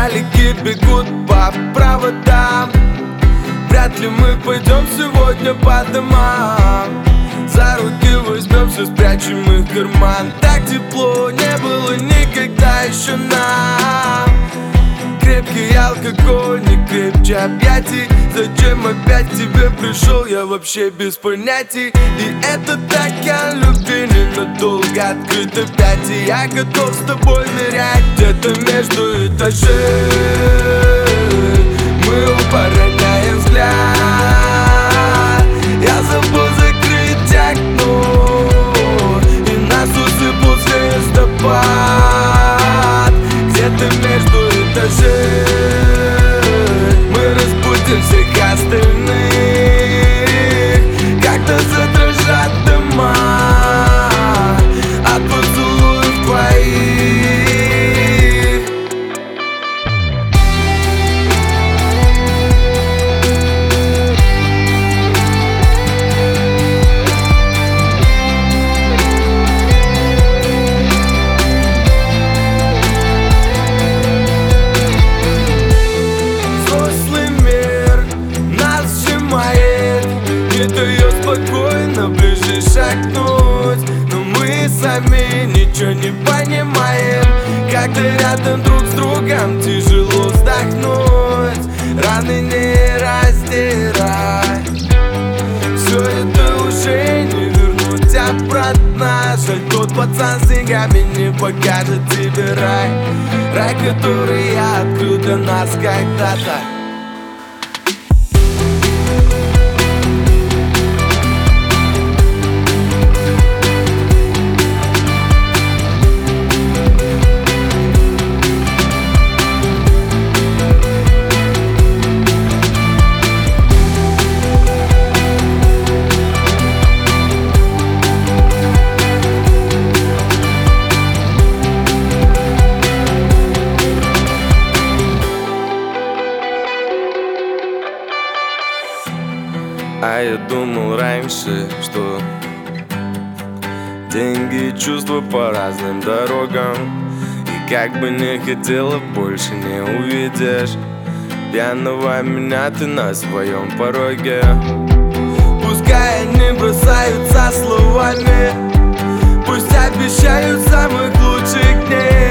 Раллики бегут по проводам. Вряд ли мы пойдем сегодня по домам. За руки возьмемся, спрячем их в карман. Так тепло не было никогда еще нам. Крепкий алкоголь, не крепче объятий. Зачем опять к тебе пришел, я вообще без понятий. И это так, я любви ненадолго открыт опять. И я готов с тобой нырять где-то между этажей. Мы оба роняем взгляд. Я забыл закрыть окно, и нас усыпал звездопад. Где-то между этажей мы разбудим всех остальных, когда задрожат дома от поцелуев твоих. Не дает спокойно ближе шагнуть, но мы сами ничего не понимаем. Когда рядом друг с другом тяжело вздохнуть, раны не раздирай. Все это уже не вернуть обратно. Жаль, тот пацан с деньгами не покажет тебе рай. Рай, который я открыл для нас когда-то. А я думал раньше, что деньги и чувства по разным дорогам. И как бы не хотела, больше не увидишь пьяного меня ты на своем пороге. Пускай они бросаются словами, пусть обещают самых лучших дней.